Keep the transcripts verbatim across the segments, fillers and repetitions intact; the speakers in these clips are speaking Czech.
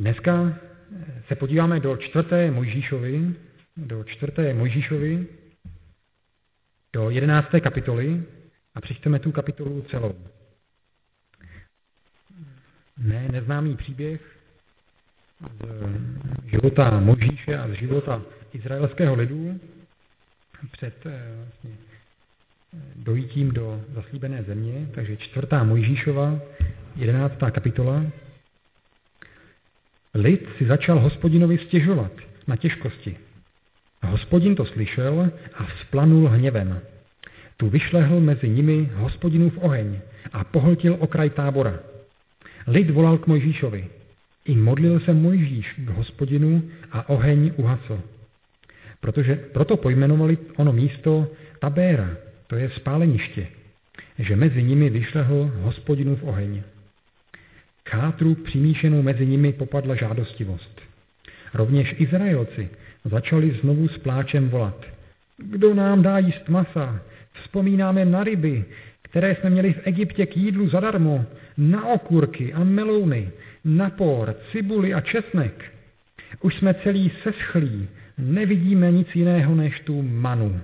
Dneska se podíváme do čtvrté Mojžíšovi, do čtvrté Mojžíšovi, do jedenácté kapitoly a přečteme tu kapitolu celou. Ne, neznámý příběh z života Mojžíše a z života izraelského lidu před vlastně, dojítím do zaslíbené země, takže čtvrtá Mojžíšova, jedenáctá kapitola. Lid si začal Hospodinovi stěžovat na těžkosti. Hospodin to slyšel a vzplanul hněvem. Tu vyšlehl mezi nimi Hospodinův oheň a pohltil okraj tábora. Lid volal k Mojžíšovi. I modlil se Mojžíš k Hospodinu a oheň uhasl. Protože, proto pojmenovali ono místo Tabéra, to je spáleniště, že mezi nimi vyšlehl Hospodinův oheň. K chátru přimíšenou mezi nimi popadla žádostivost. Rovněž Izraelci začali znovu s pláčem volat. Kdo nám dá jíst masa? Vzpomínáme na ryby, které jsme měli v Egyptě k jídlu zadarmo, na okurky a melouny, na por, cibuli a česnek. Už jsme celý seschlí, nevidíme nic jiného než tu manu.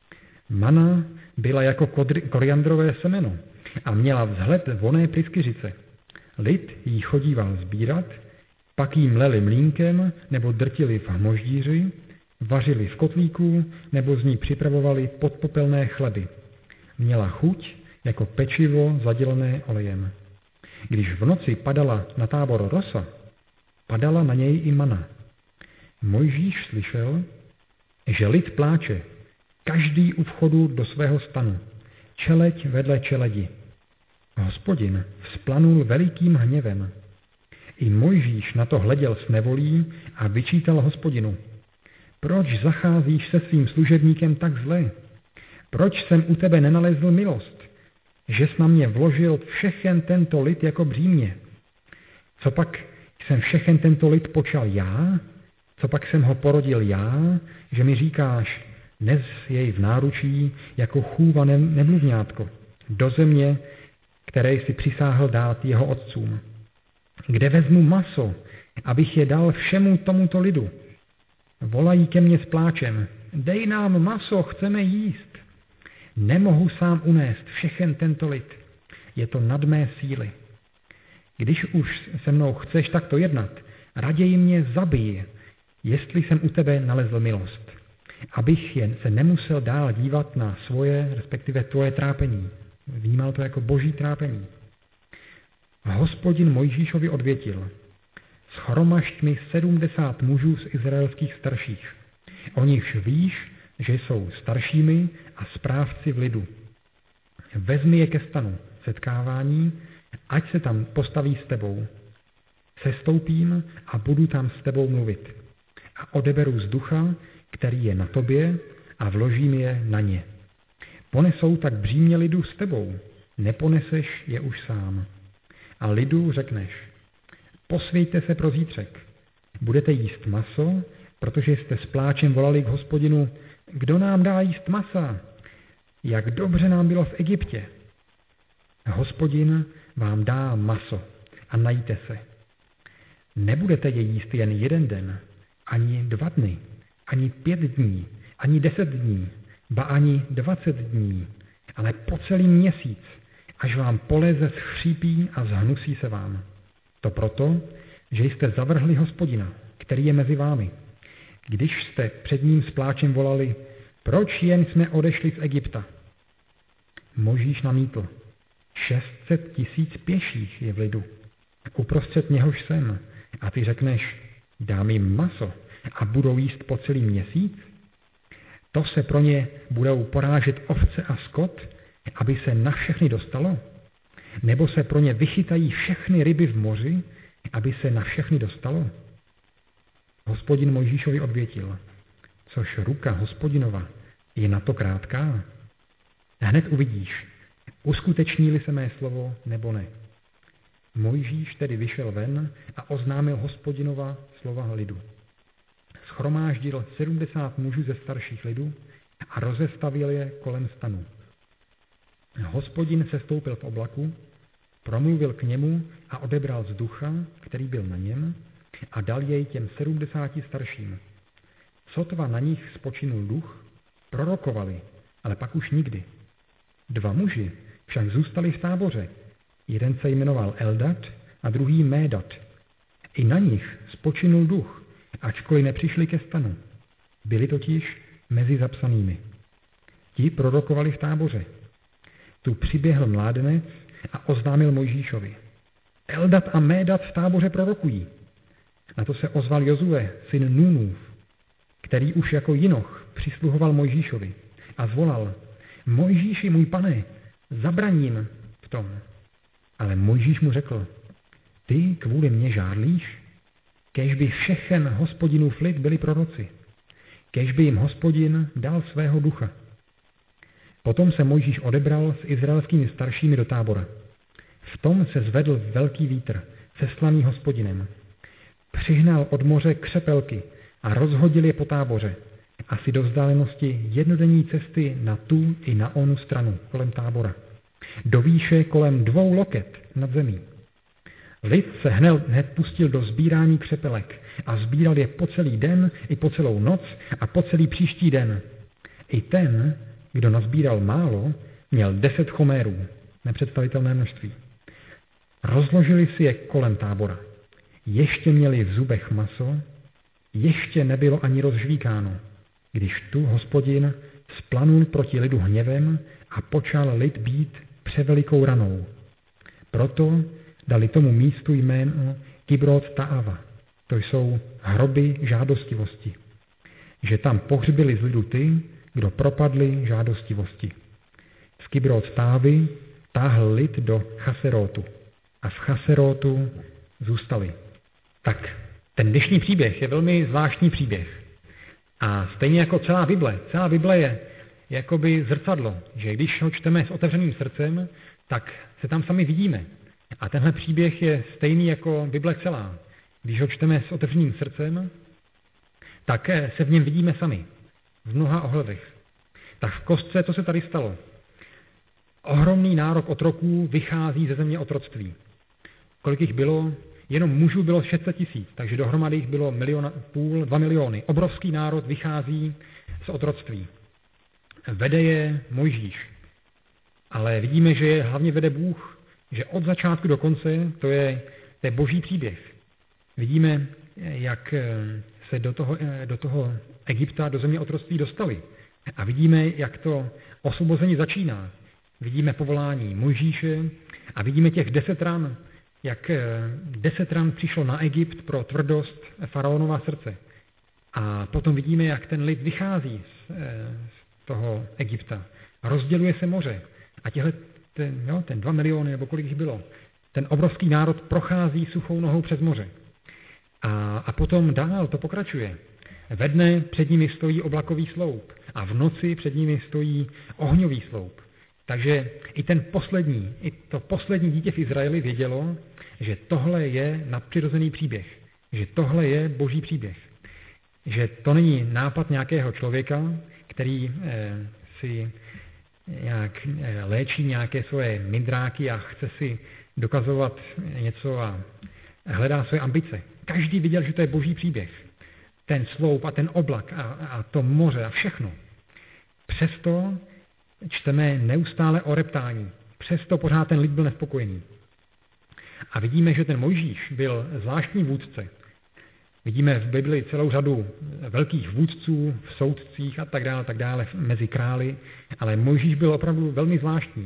Mana byla jako koriandrové semeno a měla vzhled voné pryskyřice. Lid jí chodíval sbírat, pak jí mleli mlýnkem nebo drtili v hmoždíři, vařili v kotlíku nebo z ní připravovali podpopelné chleby. Měla chuť jako pečivo zadělené olejem. Když v noci padala na tábor rosa, padala na něj i mana. Mojžíš slyšel, že lid pláče, každý u vchodu do svého stanu, čeleď vedle čeledi. Hospodin vzplanul velikým hněvem. I Mojžíš na to hleděl s nevolí a vyčítal Hospodinu. Proč zacházíš se svým služebníkem tak zle? Proč jsem u tebe nenalezl milost, že jsi na mě vložil všechen tento lid jako břímě? Co pak jsem všechen tento lid počal já? Co pak jsem ho porodil já, že mi říkáš, nes jej v náručí jako chůva nemluvňátko, do země, které jsi přisáhl dát jeho otcům. Kde vezmu maso, abych je dal všemu tomuto lidu? Volají ke mně s pláčem, dej nám maso, chceme jíst. Nemohu sám unést všechen tento lid, je to nad mé síly. Když už se mnou chceš takto jednat, raději mě zabij, jestli jsem u tebe nalezl milost, abych jen se nemusel dál dívat na svoje, respektive tvoje trápení. Vnímal to jako boží trápení. Hospodin Mojžíšovi odvětil, shromažď mi sedmdesát mužů z izraelských starších. O nichž víš, že jsou staršími a správci v lidu. Vezmi je ke stanu setkávání, ať se tam postaví s tebou. Sestoupím a budu tam s tebou mluvit. A odeberu z ducha, který je na tobě, a vložím je na ně. Ponesou tak břímě lidu s tebou, neponeseš je už sám. A lidu řekneš, posvějte se pro zítřek, budete jíst maso, protože jste s pláčem volali k Hospodinu, kdo nám dá jíst masa? Jak dobře nám bylo v Egyptě. Hospodin vám dá maso a najíte se. Nebudete je jíst jen jeden den, ani dva dny, ani pět dní, ani deset dní, ba ani dvacet dní, ale po celý měsíc, až vám poleze schřípí a zhnusí se vám. To proto, že jste zavrhli Hospodina, který je mezi vámi. Když jste před ním s pláčem volali, proč jen jsme odešli z Egypta? Mojžíš namítl, šest set tisíc pěších je v lidu. Uprostřed něhož jsem. A ty řekneš, dám jim maso a budou jíst po celý měsíc? To se pro ně budou porážet ovce a skot, aby se na všechny dostalo? Nebo se pro ně vychytají všechny ryby v moři, aby se na všechny dostalo? Hospodin Mojžíšovi odvětil, což ruka Hospodinova je na to krátká. Hned uvidíš, uskuteční-li se mé slovo nebo ne. Mojžíš tedy vyšel ven a oznámil Hospodinova slova lidu. Schromáždil sedmdesát mužů ze starších lidů a rozestavil je kolem stanu. Hospodin sestoupil v oblaku, promluvil k němu a odebral z ducha, který byl na něm, a dal jej těm sedmdesáti starším. Sotva na nich spočinul duch, prorokovali, ale pak už nikdy. Dva muži však zůstali v táboře. Jeden se jmenoval Eldad a druhý Médad. I na nich spočinul duch, ačkoliv nepřišli ke stanu. Byli totiž mezi zapsanými. Ti prorokovali v táboře. Tu přiběhl mládenec a oznámil Mojžíšovi. Eldad a Médad v táboře prorokují. Na to se ozval Jozue, syn Núnův, který už jako jinoch přisluhoval Mojžíšovi a zvolal: Mojžíši, můj pane, zabraním v tom. Ale Mojžíš mu řekl: Ty kvůli mně žárlíš? Kéž by všechen Hospodinův lid byli proroci. Kéž by jim Hospodin dal svého ducha. Potom se Mojžíš odebral s izraelskými staršími do tábora. V tom se zvedl velký vítr, seslaný Hospodinem. Přihnal od moře křepelky a rozhodil je po táboře, asi do vzdálenosti jednodenní cesty na tu i na onu stranu kolem tábora. Do výše kolem dvou loket nad zemí. Lid se hned, hned pustil do sbírání křepelek a sbíral je po celý den i po celou noc a po celý příští den. I ten, kdo nazbíral málo, měl deset chomérů, nepředstavitelné množství. Rozložili si je kolem tábora. Ještě měli v zubech maso, ještě nebylo ani rozžvíkáno, když tu Hospodin splanul proti lidu hněvem a počal lid být převelikou ranou. Proto dali tomu místu jméno Kibrot Taava, to jsou hroby žádostivosti, že tam pohřbili z lidu ty, kdo propadli žádostivosti. Z Kibrot Távy táhl lid do Chaserotu a v Chaserotu zůstali. Tak, ten dnešní příběh je velmi zvláštní příběh. A stejně jako celá Bible, celá Bible je jakoby zrcadlo, že když ho čteme s otevřeným srdcem, tak se tam sami vidíme. A tenhle příběh je stejný jako Bible celá. Když ho čteme s otevřeným srdcem, tak se v něm vidíme sami. V mnoha ohledech. Tak v kostce to se tady stalo. Ohromný nárok otroků vychází ze země otroctví. Kolik jich bylo? Jenom mužů bylo šest set tisíc, takže dohromady jich bylo milion a půl, dva miliony. Obrovský národ vychází z otroctví. Vede je Mojžíš. Ale vidíme, že je hlavně vede Bůh, že od začátku do konce to je, to je boží příběh. Vidíme, jak se do toho, do toho Egypta, do země otroctví dostali. A vidíme, jak to osvobození začíná. Vidíme povolání Mojžíše a vidíme těch deset ran, jak deset ran přišlo na Egypt pro tvrdost faraonova srdce. A potom vidíme, jak ten lid vychází z, z toho Egypta. Rozděluje se moře. A těhle, ten, jo, ten dva miliony, nebo kolik jich bylo, ten obrovský národ prochází suchou nohou přes moře. A, a potom dál to pokračuje. Ve dne před nimi stojí oblakový sloup a v noci před nimi stojí ohňový sloup. Takže i ten poslední, i to poslední dítě v Izraeli vědělo, že tohle je nadpřirozený příběh, že tohle je boží příběh. Že to není nápad nějakého člověka, který eh, si nějak eh, léčí nějaké svoje mindráky a chce si dokazovat něco a hledá své ambice. Každý viděl, že to je boží příběh. Ten sloup a ten oblak a, a to moře a všechno. Přesto čteme neustále o reptání. Přesto pořád ten lid byl nespokojený. A vidíme, že ten Mojžíš byl zvláštní vůdce. Vidíme v Bibli celou řadu velkých vůdců v soudcích a tak dále, tak dále mezi králi, ale Mojžíš byl opravdu velmi zvláštní.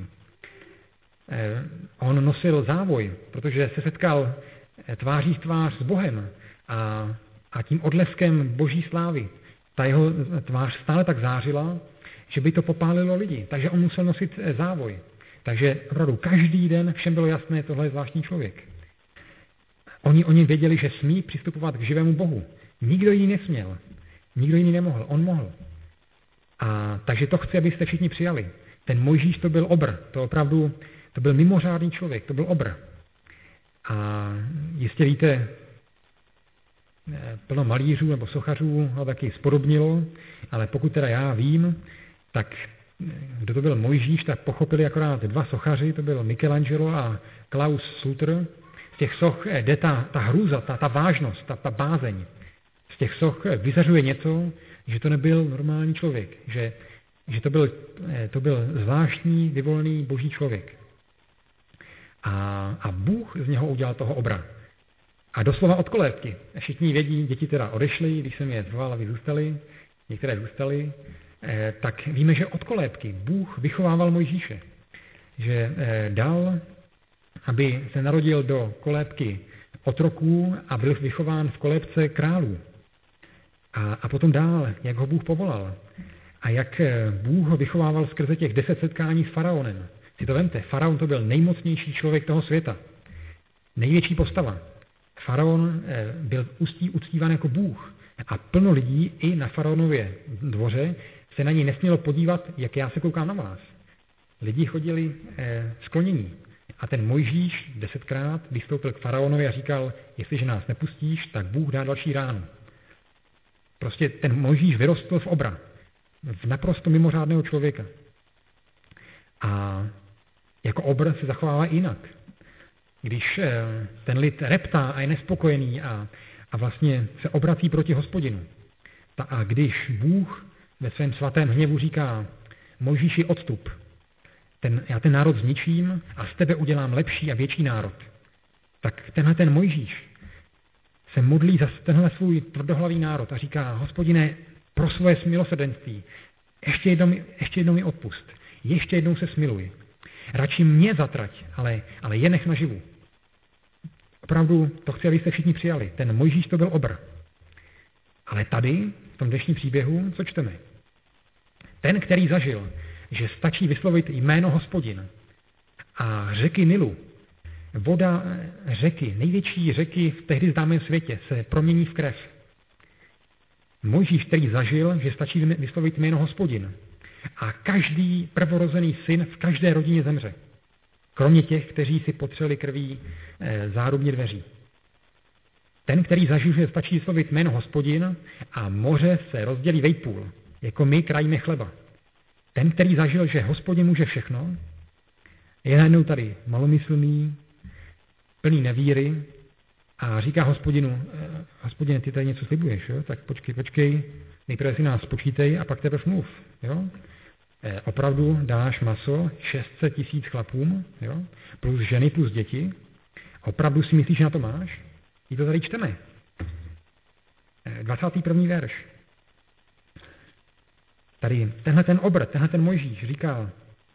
Eh, on nosil závoj, protože se setkal tváří v tvář s Bohem a, a tím odleskem boží slávy. Ta jeho tvář stále tak zářila, že by to popálilo lidi. Takže on musel nosit závoj. Takže opravdu každý den všem bylo jasné, tohle je zvláštní člověk. Oni o něm věděli, že smí přistupovat k živému Bohu. Nikdo jiný nesměl. Nikdo jiný nemohl. On mohl. A takže to chci, abyste všichni přijali. Ten Mojžíš to byl obr. To opravdu, to byl mimořádný člověk. To byl obr. A jistě víte, plno malířů nebo sochařů ho taky spodobnilo, ale pokud teda já vím, tak kdo to byl Mojžíš, tak pochopili akorát dva sochaři, to byl Michelangelo a Klaus Sutter z těch soch jde ta, ta hrůza, ta, ta vážnost, ta, ta bázeň. Z těch soch vyzařuje něco, že to nebyl normální člověk, že, že to, byl, to byl zvláštní, vyvolený boží člověk. A, a Bůh z něho udělal toho obra. A doslova od kolébky. Všichni vědí, děti teda odešly, když jsem je zval, aby zůstali, některé zůstali, eh, tak víme, že od kolébky Bůh vychovával Mojžíše. Že eh, dal, aby se narodil do kolébky otroků a byl vychován v kolébce králů. A, a potom dál, jak ho Bůh povolal. A jak Bůh ho vychovával skrze těch deset setkání s faraonem. Si to vemte, faraon to byl nejmocnější člověk toho světa. Největší postava. Faraon byl uctíván jako Bůh. A plno lidí i na faraonově dvoře se na něj nesmělo podívat, jak já se koukám na vás. Lidi chodili eh, sklonění. A ten Mojžíš desetkrát vystoupil k faraonovi a říkal, jestliže nás nepustíš, tak Bůh dá další ránu. Prostě ten Mojžíš vyrostl v obra. V naprosto mimořádného člověka. A jako obr se zachovává jinak. Když eh, ten lid reptá a je nespokojený a, a vlastně se obrací proti Hospodinu. Ta, a když Bůh ve svém svatém hněvu říká, Mojžíši, odstup, ten, já ten národ zničím a z tebe udělám lepší a větší národ. Tak tenhle ten Mojžíš se modlí za tenhle svůj tvrdohlavý národ a říká, Hospodine, pro svoje milosrdenství, ještě jednou, ještě jednou mi odpust, ještě jednou se smiluj. Radši mě zatrať, ale, ale je nech naživu. Opravdu to chci, abyste všichni přijali. Ten Mojžíš to byl obr. Ale tady, v tom dnešním příběhu, co čteme? Ten, který zažil, že stačí vyslovit jméno Hospodin a řeky Nilu, voda řeky, největší řeky v tehdy známém světě, se promění v krev. Mojžíš, který zažil, že stačí vyslovit jméno Hospodin a každý prvorozený syn v každé rodině zemře. Kromě těch, kteří si potřeli krví e, zárubně dveří. Ten, který zažil, že stačí vyslovit jméno Hospodin a moře se rozdělí vejpůl, jako my krajíme chleba. Ten, který zažil, že Hospodin může všechno, je najednou tady malomyslný, plný nevíry a říká Hospodinu, Hospodine, ty tady něco slibuješ, jo? Tak počkej, počkej, nejprve si nás počítej a pak teprve mluv. Jo? E, opravdu dáš maso šest set tisíc chlapům, jo? Plus ženy, plus děti. Opravdu si myslíš, že na to máš? I to tady čteme. E, dvacátý první verš. Tady tenhle ten obr, tenhle ten Mojžíš říká,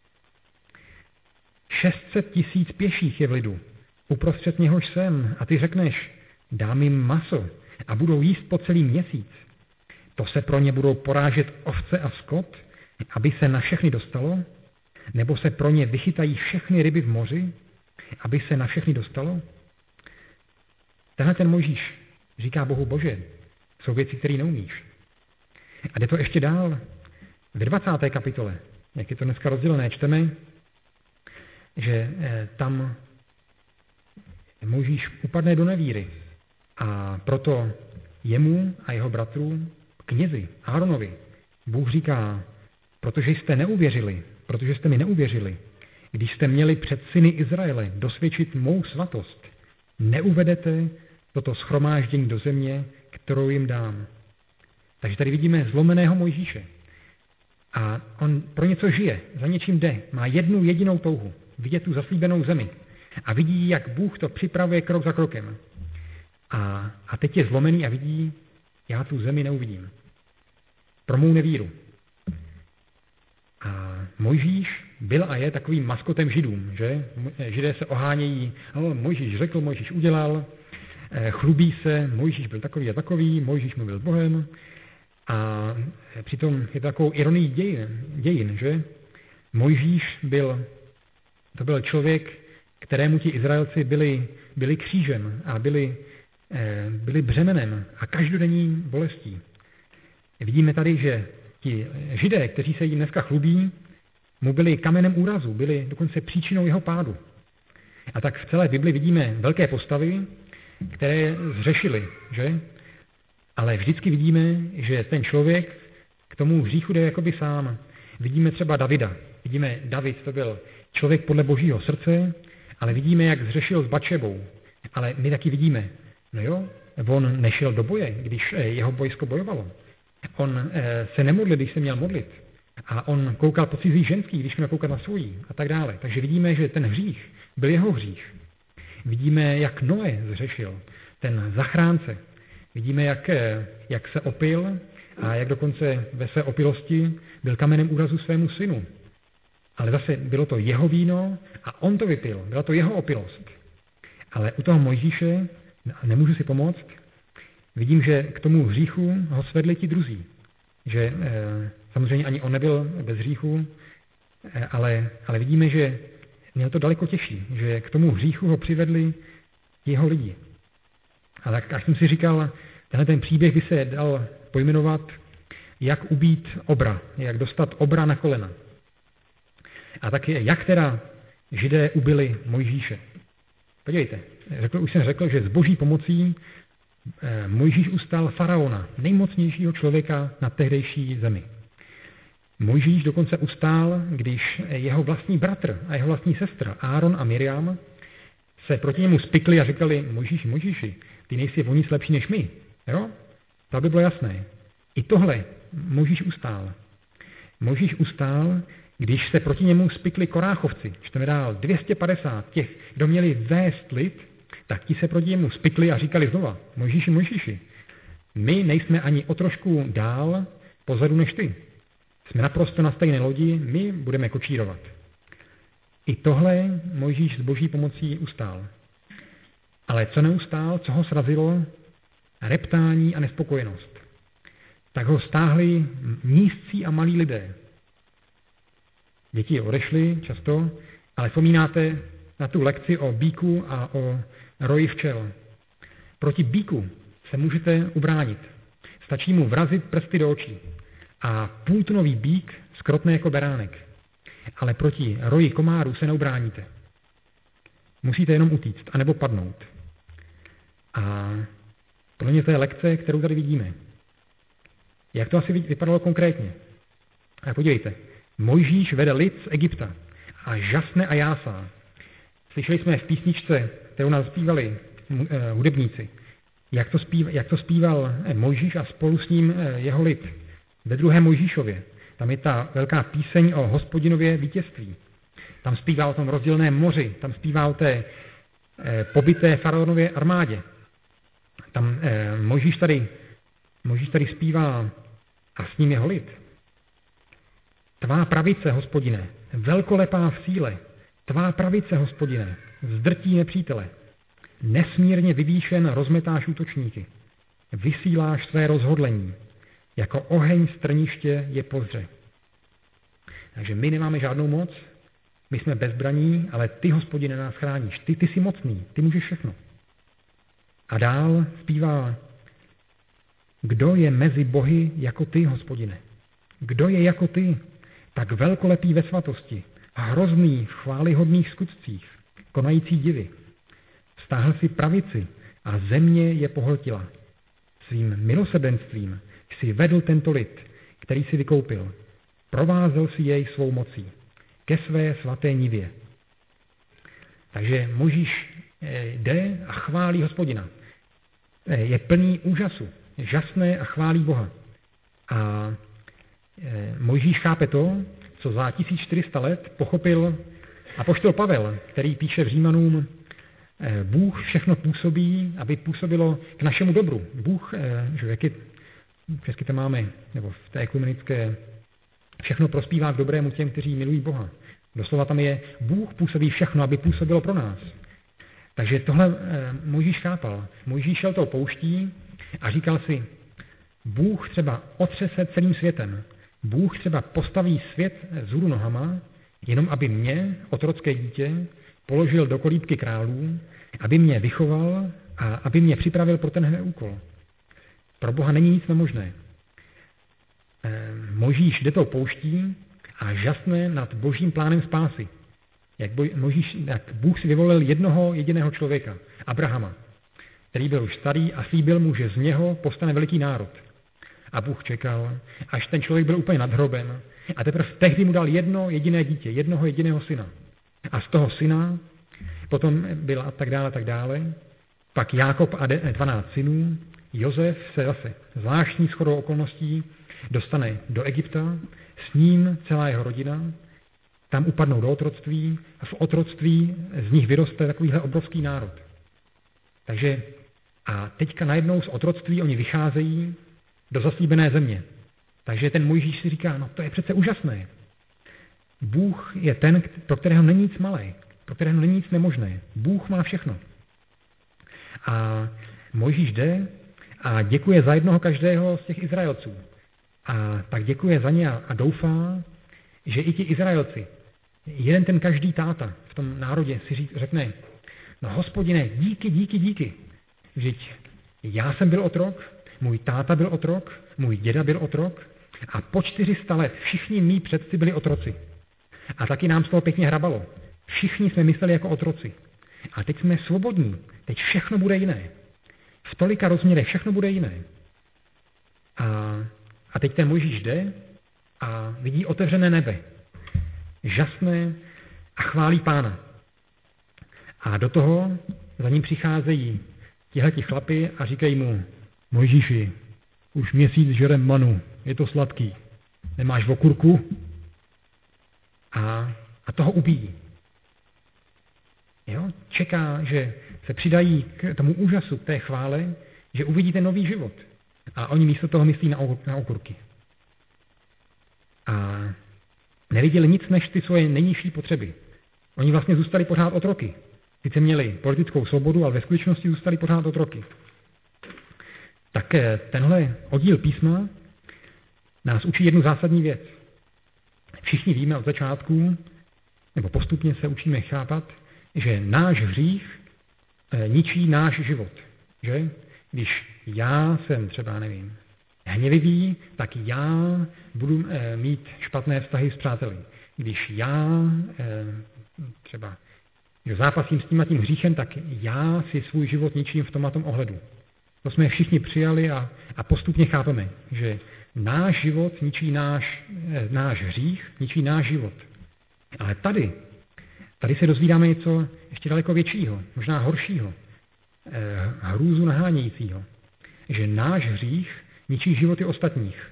šest set tisíc pěších je v lidu, uprostřed něhož jsem, a ty řekneš, dám jim maso a budou jíst po celý měsíc. To se pro ně budou porážet ovce a skot, aby se na všechny dostalo, nebo se pro ně vychytají všechny ryby v moři, aby se na všechny dostalo. Tenhle ten Mojžíš říká Bohu, Bože, jsou věci, které neumíš. A jde to ještě dál. Ve dvacáté kapitole, jak je to dneska rozdělené, čteme, že tam Mojžíš upadne do nevíry a proto jemu a jeho bratrům, knězi Áronovi, Bůh říká, protože jste neuvěřili, protože jste mi neuvěřili, když jste měli před syny Izraele dosvědčit mou svatost, neuvedete toto shromáždění do země, kterou jim dám. Takže tady vidíme zlomeného Mojžíše. A on pro něco žije, za něčím jde, má jednu jedinou touhu, vidět tu zaslíbenou zemi. A vidí, jak Bůh to připravuje krok za krokem. A, a teď je zlomený a vidí, já tu zemi neuvidím. Pro mou nevíru. A Mojžíš byl a je takovým maskotem Židům, že? Židé se ohánějí, no, Mojžíš řekl, Mojžíš udělal, chlubí se, Mojžíš byl takový a takový, Mojžíš mluvil s Bohem. A přitom je to takovou ironii dějin, dějin, že? Mojžíš byl, to byl člověk, kterému ti Izraelci byli, byli křížem a byli, byli břemenem a každodenní bolestí. Vidíme tady, že ti Židé, kteří se jim dneska chlubí, mu byli kamenem úrazu, byli dokonce příčinou jeho pádu. A tak v celé Bibli vidíme velké postavy, které zřešily, že? Ale vždycky vidíme, že ten člověk k tomu hříchu jde jakoby sám. Vidíme třeba Davida. Vidíme, David to byl člověk podle božího srdce, ale vidíme, jak zřešil s Batšebou. Ale my taky vidíme, no jo, on nešel do boje, když jeho vojsko bojovalo. On se nemodlil, když se měl modlit. A on koukal po cizí ženský, když měl koukat na svojí a tak dále. Takže vidíme, že ten hřích byl jeho hřích. Vidíme, jak Noé zřešil, ten zachránce. Vidíme, jak, jak se opil a jak dokonce ve své opilosti byl kamenem úrazu svému synu. Ale zase bylo to jeho víno a on to vypil. Byla to jeho opilost. Ale u toho Mojžíše, nemůžu si pomoct, vidím, že k tomu hříchu ho svedli ti druzí. Že e, samozřejmě ani on nebyl bez hříchu, e, ale, ale vidíme, že měl to daleko těžší, že k tomu hříchu ho přivedli jeho lidi. A tak až jsem si říkal, tenhle ten příběh by se dal pojmenovat, jak ubít obra, jak dostat obra na kolena. A tak jak teda Židé ubili Mojžíše. Podívejte, řekl, už jsem řekl, že s boží pomocí eh, Mojžíš ustál faraona, nejmocnějšího člověka na tehdejší zemi. Mojžíš dokonce ustál, když jeho vlastní bratr a jeho vlastní sestra Áron a Miriam se proti němu spikli a říkali, Mojžíši, Mojžíši, ty nejsi o nic lepší než my. Jo? To by bylo jasné. I tohle Mojžíš ustál. Mojžíš ustál, když se proti němu spikli Koráchovci, čteme dál, dvě stě padesát těch, kdo měli vést lid, tak ti se proti němu spikli a říkali znova, Mojžíši, Mojžíši, my nejsme ani o trošku dál pozadu než ty. Jsme naprosto na stejné lodi, my budeme kočírovat. I tohle Mojžíš s boží pomocí ustál. Ale co neustál, co ho srazilo? Reptání a nespokojenost. Tak ho stáhli nízcí a malí lidé. Děti odešly často, ale vzpomínáte na tu lekci o býku a o roji včel. Proti býku se můžete ubránit. Stačí mu vrazit prsty do očí. A půltunový býk skrotne jako beránek. Ale proti roji komárů se neubráníte. Musíte jenom utíct, anebo padnout. A pro mě to je lekce, kterou tady vidíme. Jak to asi vypadalo konkrétně? A podívejte, Mojžíš vede lid z Egypta a žasne a jásá. Slyšeli jsme v písničce, kterou nás zpívali hudebníci, jak to, zpív, jak to zpíval Mojžíš a spolu s ním jeho lid. Ve druhém Mojžíšově. Tam je ta velká píseň o Hospodinově vítězství. Tam zpívá o tom rozděleném moři, tam zpívá o té eh, pobyté faraonově armádě. Tam eh, Mojžíš tady, Mojžíš tady zpívá a s ním jeho lid. Tvá pravice, Hospodine, velkolepá v síle, tvá pravice, Hospodine, zdrtí nepřítele. Nesmírně vyvýšen rozmetáš útočníky. Vysíláš své rozhodlení. Jako oheň z trniště je pozdře. Takže my nemáme žádnou moc, my jsme bezbraní, ale ty, Hospodine, nás chráníš. Ty, ty jsi mocný, ty můžeš všechno. A dál zpívá, kdo je mezi bohy jako ty, Hospodine? Kdo je jako ty, tak velkolepý ve svatosti, hrozný v chválihodných skutcích, konající divy. Stáhl si pravici a země je pohltila. Svým milosrdenstvím si vedl tento lid, který si vykoupil. Provázel si jej svou mocí ke své svaté nivě. Takže Mojžíš jde a chválí Hospodina. Je plný úžasu, žasné a chválí Boha. A Mojžíš chápe to, co za tisíc čtyři sta let pochopil apoštol Pavel, který píše v Římanům, Bůh všechno působí, aby působilo k našemu dobru. Bůh, že jak je, česky to máme, nebo v té ekumenické, všechno prospívá k dobrému těm, kteří milují Boha. Doslova tam je, Bůh působí všechno, aby působilo pro nás. Takže tohle Mojžíš chápal. Mojžíš šel tou pouští a říkal si, Bůh třeba otřese celým světem. Bůh třeba postaví svět vzhůru nohama, jenom aby mě, otrocké dítě, položil do kolíbky králů, aby mě vychoval a aby mě připravil pro tenhle úkol. Pro Boha není nic nemožné. Mojžíš jde tou pouští a žasne nad božím plánem spásy. Jak, boj, Mojžíš, jak Bůh si vyvolil jednoho jediného člověka, Abrahama, který byl už starý a slíbil mu, že z něho povstane veliký národ. A Bůh čekal, až ten člověk byl úplně nad hrobem a teprve tehdy mu dal jedno jediné dítě, jednoho jediného syna. A z toho syna potom byl a tak dále, tak dále. Pak Jákob a dvanáct synů, Josef se zase zvláštní shodou okolností dostane do Egypta, s ním celá jeho rodina, tam upadnou do otroctví a v otroctví z nich vyroste takovýhle obrovský národ. Takže a teďka najednou z otroctví oni vycházejí do zaslíbené země. Takže ten Mojžíš si říká, no to je přece úžasné. Bůh je ten, pro kterého není nic malé, pro kterého není nic nemožné. Bůh má všechno. A Mojžíš jde a děkuje za jednoho každého z těch Izraelců. A tak děkuje za ně a doufá, že i ti Izraelci, jeden ten každý táta v tom národě si řík, řekne, no Hospodine, díky, díky, díky. Vždyť já jsem byl otrok, můj táta byl otrok, můj děda byl otrok a po čtyři sta let všichni mý předci byli otroci. A taky nám z toho pěkně hrabalo. Všichni jsme mysleli jako otroci. A teď jsme svobodní. Teď všechno bude jiné. V tolika rozměrech všechno bude jiné. A, a teď ten Mojžíš jde a vidí otevřené nebe. Žasné a chválí Pána. A do toho za ním přicházejí tihleti chlapi a říkají mu, Mojžíši, už měsíc žerem manu, je to sladký. Nemáš okurku? A, a toho ubíjí. Jo? Čeká, že se přidají k tomu úžasu, k té chvále, že uvidíte nový život. A oni místo toho myslí na, na okurky. A neviděli nic než ty svoje nejnižší potřeby. Oni vlastně zůstali pořád otroky. Sice měli politickou svobodu, ale ve skutečnosti zůstali pořád otroky. Tak tenhle oddíl písma nás učí jednu zásadní věc. Všichni víme od začátku, nebo postupně se učíme chápat, že náš hřích ničí náš život. Že? Když já jsem třeba, nevím, hněvivý, tak já budu mít špatné vztahy s přáteli. Když já třeba že zápasím s tím a tím hříchem, tak já si svůj život ničím v tom a tom ohledu. To jsme všichni přijali a, a postupně chápeme, že náš život ničí náš, náš hřích, ničí náš život. Ale tady, tady se dozvídáme něco ještě daleko většího, možná horšího, hrůzu nahánějícího, že náš hřích ničí životy ostatních.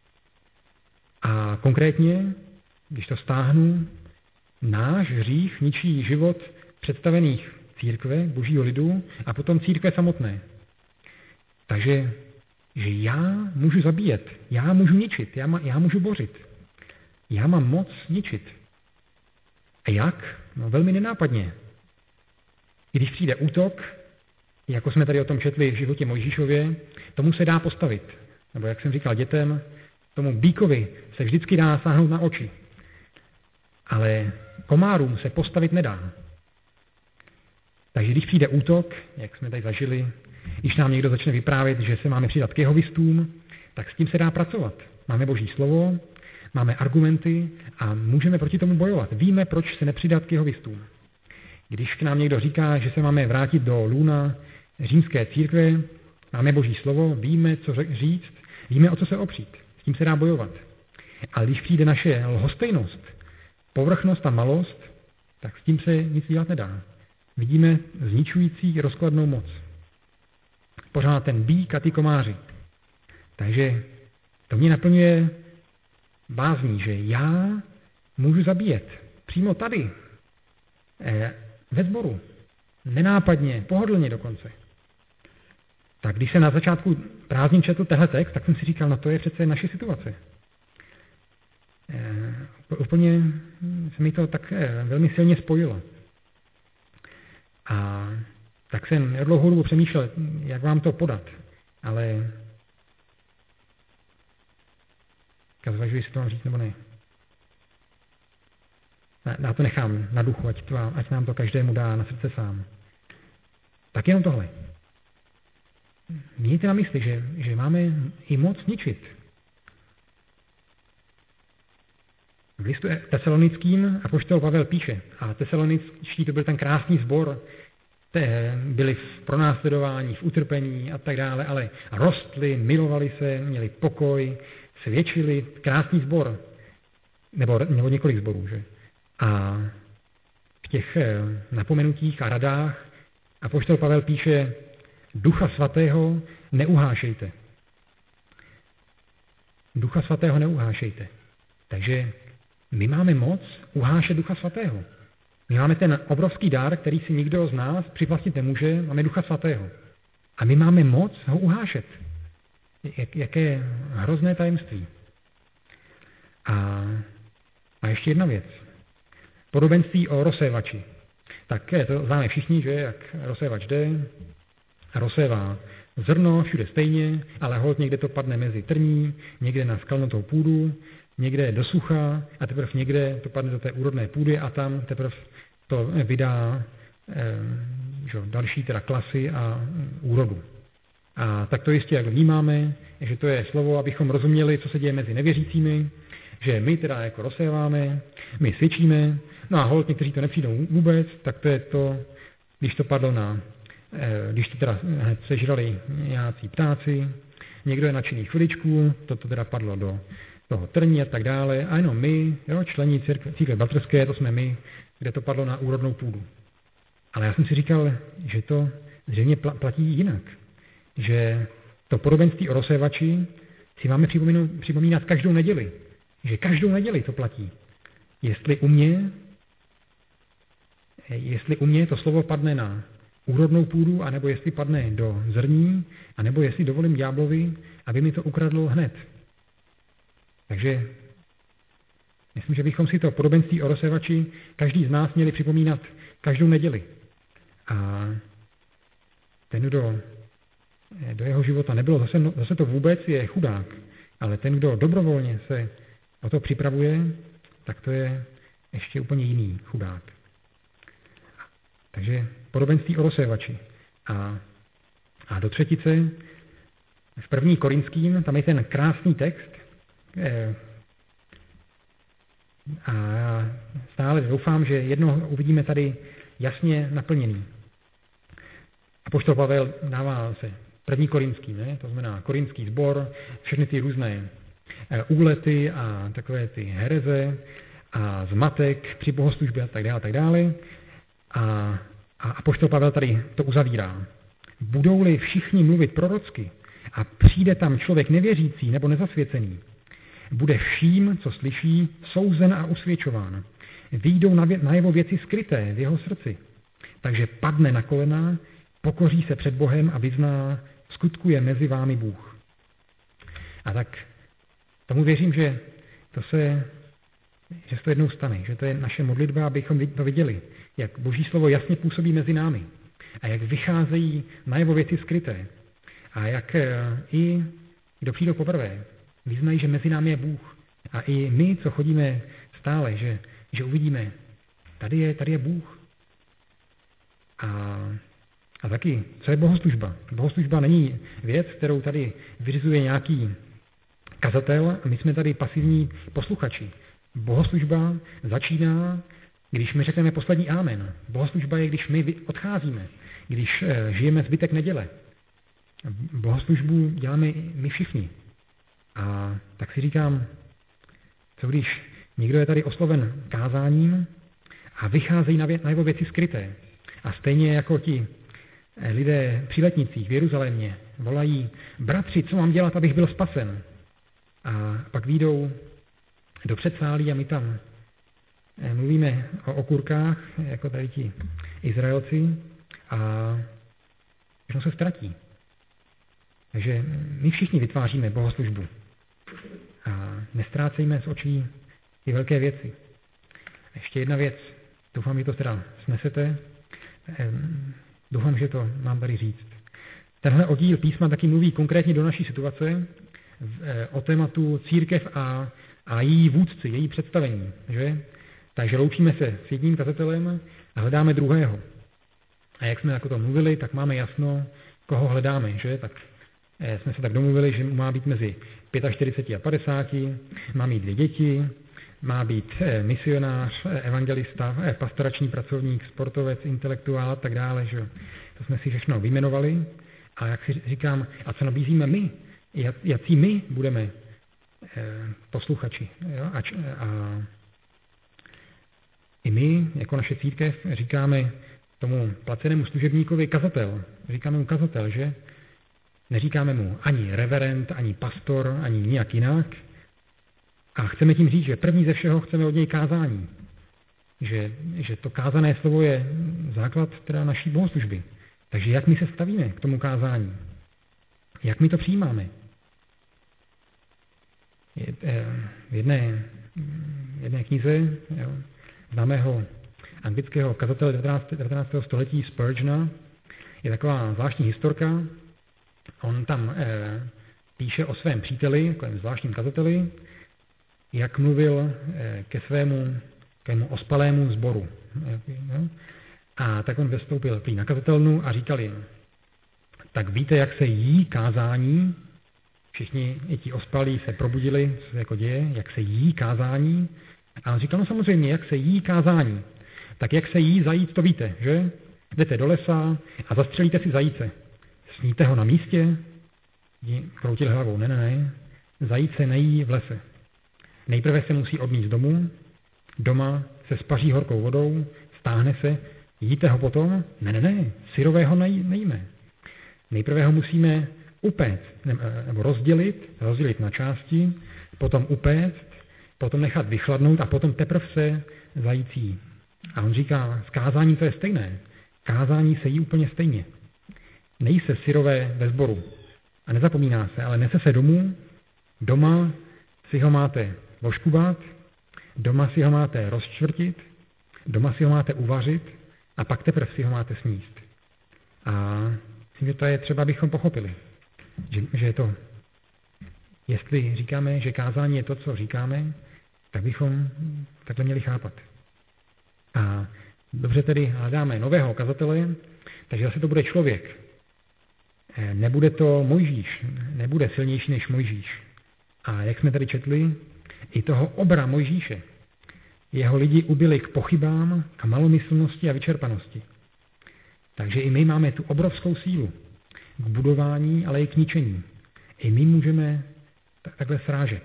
A konkrétně, když to stáhnu, náš hřích ničí život představených církve, božího lidu a potom církve samotné. Takže že já můžu zabíjet, já můžu ničit, já, má, já můžu bořit. Já mám moc ničit. A jak? No velmi nenápadně. Když přijde útok, jako jsme tady o tom četli v životě Mojžíšově, tomu se dá postavit. Nebo jak jsem říkal dětem, tomu býkovi se vždycky dá sáhnout na oči. Ale komárům se postavit nedá. Takže když přijde útok, jak jsme tady zažili, když nám někdo začne vyprávět, že se máme přidat k jehovistům, tak s tím se dá pracovat. Máme boží slovo, máme argumenty a můžeme proti tomu bojovat. Víme, proč se nepřidat k jehovistům. Když k nám někdo říká, že se máme vrátit do lůna římské církve, máme boží slovo, víme, co říct, víme, o co se opřít. S tím se dá bojovat. Ale když přijde naše lhostejnost, povrchnost a malost, tak s tím se nic dělat nedá. Vidíme zničující rozkladnou moc. Pořád ten bík a ty komáři. Takže to mě naplňuje bázní, že já můžu zabíjet. Přímo tady. Eh, ve sboru. Nenápadně, pohodlně dokonce. Tak když se na začátku prázdnin četl tehle text, tak jsem si říkal, no to je přece naše situace. Eh, úplně se mi to tak eh, velmi silně spojilo. A tak jsem dlouhou dobu přemýšlel, jak vám to podat, ale já zvažuji, jestli to mám říct nebo ne. Já to nechám na duchu, ať, to, ať nám to každému dá na srdce sám. Tak jenom tohle. Mějte na mysli, že, že máme i moc ničit. V listu tesalonickým apoštol Pavel píše, a tesaloničtí to byl ten krásný sbor, byli v pronásledování, v utrpení a tak dále, ale rostli, milovali se, měli pokoj, svědčili, krásný sbor, nebo, nebo několik sborů, že? A v těch napomenutích a radách apoštol Pavel píše Ducha svatého neuhášejte. Ducha svatého neuhášejte. Takže my máme moc uhášet Ducha svatého. My máme ten obrovský dar, který si nikdo z nás přivlastnit nemůže, máme Ducha svatého. A my máme moc ho uhášet. Jak, jaké hrozné tajemství. A, a ještě jedna věc. Podobenství o rozsévači. Tak to známe všichni, že jak rozsévač jde, rozsévá zrno všude stejně, ale holt někde to padne mezi trní, někde na skalnatou půdu, někde do sucha a teprve někde to padne do té úrodné půdy a tam teprve to vydá eh, že, další teda klasy a úrodu. A tak to jistě, jak vnímáme, že to je slovo, abychom rozuměli, co se děje mezi nevěřícími, že my teda jako rozséváme, my svědčíme, no a holt někteří to nepřijdou vůbec, tak to je to, když to padlo na, když to teda hned sežrali nějací ptáci, někdo je nadšený chviličku, toto teda padlo do toho trní a tak dále, a jenom my, jo, člení církve, církve bratrské, to jsme my, kde to padlo na úrodnou půdu. Ale já jsem si říkal, že to zřejmě platí jinak, že to podobenství o rozsévači si máme připomínat každou neděli, že každou neděli to platí. Jestli u mě, jestli u mě to slovo padne na úrodnou půdu, anebo jestli padne do zrní, anebo jestli dovolím ďáblovi, aby mi to ukradlo hned. Takže myslím, že bychom si to podobenství o rozsévači každý z nás měli připomínat každou neděli. A ten, kdo do jeho života nebylo zase, zase to vůbec, je chudák. Ale ten, kdo dobrovolně se o to připravuje, tak to je ještě úplně jiný chudák. Takže podobenství o rozsévači. A, a do třetice, v první Korinským, tam je ten krásný text, eh, a stále doufám, že jedno uvidíme tady jasně naplněný. Apoštol Pavel dává se první Korinský, ne? To znamená korinský sbor, všechny ty různé úlety a takové ty hereze a zmatek při bohoslužbě a tak dále, a tak dále. A, a apoštol Pavel tady to uzavírá. Budou-li všichni mluvit prorocky a přijde tam člověk nevěřící nebo nezasvěcený, bude vším, co slyší, souzen a usvědčován. Vyjdou na, vě- na jeho věci skryté v jeho srdci. Takže padne na kolena, pokoří se před Bohem a vyzná, skutkuje mezi vámi Bůh. A tak tomu věřím, že to se, že se to jednou stane, že to je naše modlitba, abychom to viděli, jak Boží slovo jasně působí mezi námi a jak vycházejí na jeho věci skryté a jak i kdo přijde poprvé, vyznají, že mezi námi je Bůh. A i my, co chodíme stále, že, že uvidíme, tady je, tady je Bůh. A, a taky, co je bohoslužba? Bohoslužba není věc, kterou tady vyřizuje nějaký kazatel, a my jsme tady pasivní posluchači. Bohoslužba začíná, když my řekneme poslední amen. Bohoslužba je, když my odcházíme, když žijeme zbytek neděle. Bohoslužbu děláme my všichni. A tak si říkám, co když někdo je tady osloven kázáním a vycházejí na, vě- na jeho věci skryté. A stejně jako ti lidé při letnicích v Jeruzalémě volají, bratři, co mám dělat, abych byl spasen? A pak vyjdou do předsálí a my tam mluvíme o okurkách, jako tady ti Izraelci, a všechno se ztratí. Takže my všichni vytváříme bohoslužbu. A nestrácejme z očí ty velké věci. Ještě jedna věc. Doufám, že to teda snesete. Doufám, že to mám tady říct. Tenhle oddíl písma taky mluví konkrétně do naší situace o tématu církev a, a její vůdci, její představení. Že? Takže loučíme se s jedním kazatelem a hledáme druhého. A jak jsme jako to mluvili, tak máme jasno, koho hledáme. Že? Tak jsme se tak domluvili, že má být mezi čtyřiceti pěti a padesáti, má mít dvě děti, má být misionář, evangelista, pastorační pracovník, sportovec, intelektuál a tak dále. Že? To jsme si všechno vyjmenovali. A jak si říkám, a co nabízíme my? Jací my budeme posluchači? Jo? A, a i my, jako naše církev, říkáme, tomu placenému služebníkovi kazatel. Říkáme mu kazatel, že? Neříkáme mu ani reverend, ani pastor, ani nijak jinak. A chceme tím říct, že první ze všeho chceme od něj kázání. Že, že to kázané slovo je základ teda naší bohoslužby. Takže jak my se stavíme k tomu kázání? Jak my to přijímáme? V jedné, jedné knize jo, známého anglického kazatele devatenáctého století Spurgeona je taková zvláštní historka. On tam eh, píše o svém příteli, takovém zvláštním kazateli, jak mluvil eh, ke svému, svému ospalému sboru. Eh, a tak on vystoupil prý na kazatelnu a říkal jim, tak víte, jak se jí kázání? Všichni i ti ospalí se probudili, co se jako děje, jak se jí kázání. A on říkal, no samozřejmě, jak se jí kázání. Tak jak se jí zajít, to víte, že? Jdete do lesa a zastřelíte si zajíce. Sníte ho na místě? Kroutil hlavou, ne, ne, ne. Zajíc se nejí v lese. Nejprve se musí odníst domů, doma se spaří horkou vodou, stáhne se, jíte ho potom? Ne, ne, ne, syrového nejíme. Nejprve ho musíme upéct, nebo rozdělit, rozdělit na části, potom upéct, potom nechat vychladnout a potom teprve se zající. A on říká, s kázáním to je stejné. Kázání se jí úplně stejně. Nejí se syrové ve sboru. A nezapomíná se, ale nese se domů, doma si ho máte voškubat, doma si ho máte rozčtvrtit, doma si ho máte uvařit a pak teprve si ho máte sníst. A myslím, že to je třeba, abychom pochopili, že, že je to, jestli říkáme, že kázání je to, co říkáme, tak bychom takhle měli chápat. A dobře tedy hledáme nového kazatele, takže zase to bude člověk. Nebude to Mojžíš, nebude silnější než Mojžíš. A jak jsme tady četli, i toho obra Mojžíše jeho lidi ubili k pochybám, k malomyslnosti a vyčerpanosti. Takže i my máme tu obrovskou sílu k budování, ale i k ničení. I my můžeme takhle srážet.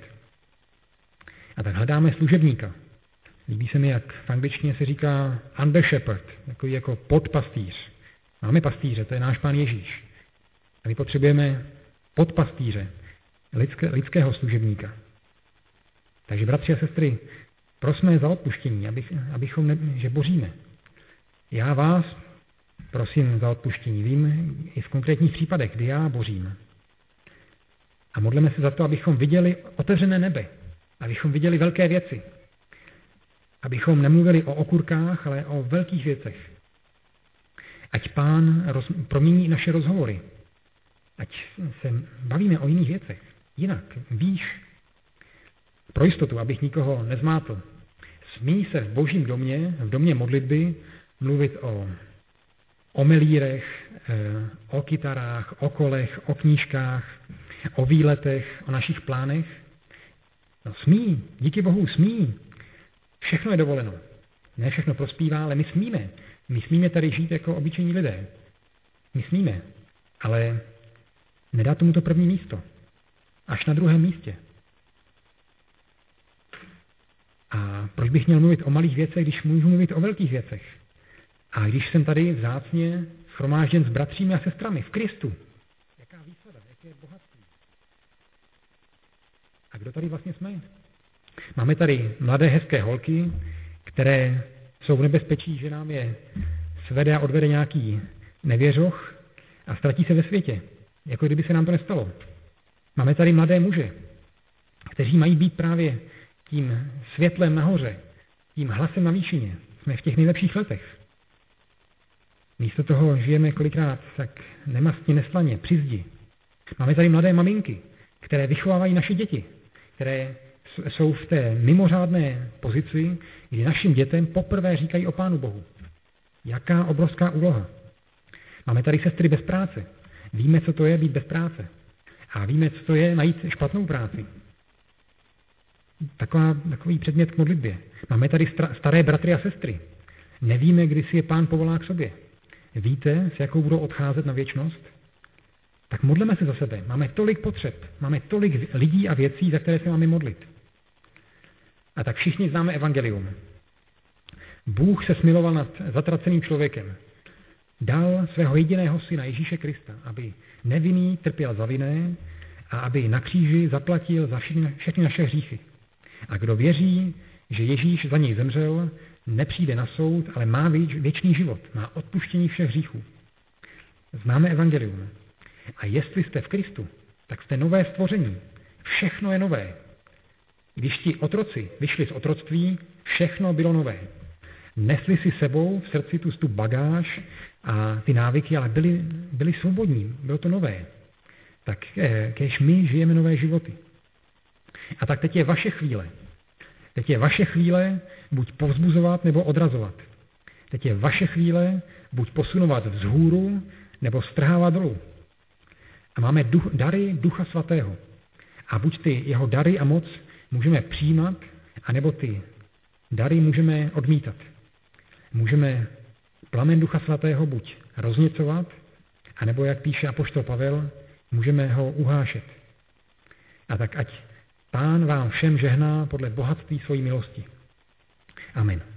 A tak hledáme služebníka. Líbí se mi, jak v angličtině se říká under shepherd, takový jako podpastýř. Máme pastýře, to je náš Pán Ježíš. A my potřebujeme podpastýře, lidské, lidského služebníka. Takže bratři a sestry, prosme za odpuštění, abych, abychom ne, že boříme. Já vás prosím za odpuštění. Vím i v konkrétních případech, kdy já bořím. A modleme se za to, abychom viděli otevřené nebe, abychom viděli velké věci, abychom nemluvili o okurkách, ale o velkých věcech. Ať Pán roz, promění naše rozhovory, ať se bavíme o jiných věcech. Jinak, víš, pro jistotu, abych nikoho nezmátl, smí se v Božím domě, v domě modlitby, mluvit o omelírech, o kytarách, o kolech, o knížkách, o výletech, o našich plánech. No smí, díky Bohu smí. Všechno je dovoleno. Ne všechno prospívá, ale my smíme. My smíme tady žít jako obyčejní lidé. My smíme, ale nedá tomu to první místo. Až na druhém místě. A proč bych měl mluvit o malých věcech, když můžu mluvit o velkých věcech? A když jsem tady vzácně shromážděn s bratřími a sestrami v Kristu, jaká výsada, jaké bohatství? A kdo tady vlastně jsme? Máme tady mladé hezké holky, které jsou v nebezpečí, že nám je svede a odvede nějaký nevěřoch a ztratí se ve světě, jako kdyby se nám to nestalo. Máme tady mladé muže, kteří mají být právě tím světlem nahoře, tím hlasem na výšině. Jsme v těch nejlepších letech. Místo toho žijeme kolikrát tak nemastně, neslaně, při zdi. Máme tady mladé maminky, které vychovávají naše děti, které jsou v té mimořádné pozici, kdy našim dětem poprvé říkají o Pánu Bohu. Jaká obrovská úloha. Máme tady sestry bez práce. Víme, co to je být bez práce. A víme, co to je najít špatnou práci. Taková, takový předmět k modlitbě. Máme tady stra, staré bratry a sestry. Nevíme, kdy si je Pán povolá k sobě. Víte, s jakou budou odcházet na věčnost? Tak modleme se za sebe. Máme tolik potřeb. Máme tolik lidí a věcí, za které se máme modlit. A tak všichni známe evangelium. Bůh se smiloval nad zatraceným člověkem dal svého jediného syna Ježíše Krista, aby nevinný trpěl za vinné a aby na kříži zaplatil za všechny, všechny naše hříchy. A kdo věří, že Ježíš za něj zemřel, nepřijde na soud, ale má věčný život, má odpuštění všech hříchů. Známe evangelium. A jestli jste v Kristu, tak jste nové stvoření. Všechno je nové. Když ti otroci vyšli z otroctví, všechno bylo nové. Nesli si sebou v srdci tu, tu bagáž a ty návyky, ale byli, byli svobodní, bylo to nové. Tak kéž my žijeme nové životy. A tak teď je vaše chvíle. Teď je vaše chvíle buď povzbuzovat, nebo odrazovat. Teď je vaše chvíle buď posunovat vzhůru, nebo strhávat dolů. A máme duch, dary Ducha Svatého. A buď ty jeho dary a moc můžeme přijímat, anebo ty dary můžeme odmítat. Můžeme plamen Ducha Svatého buď rozněcovat, anebo, jak píše apoštol Pavel, můžeme ho uhášet. A tak ať Pán vám všem žehná podle bohatství svojí milosti. Amen.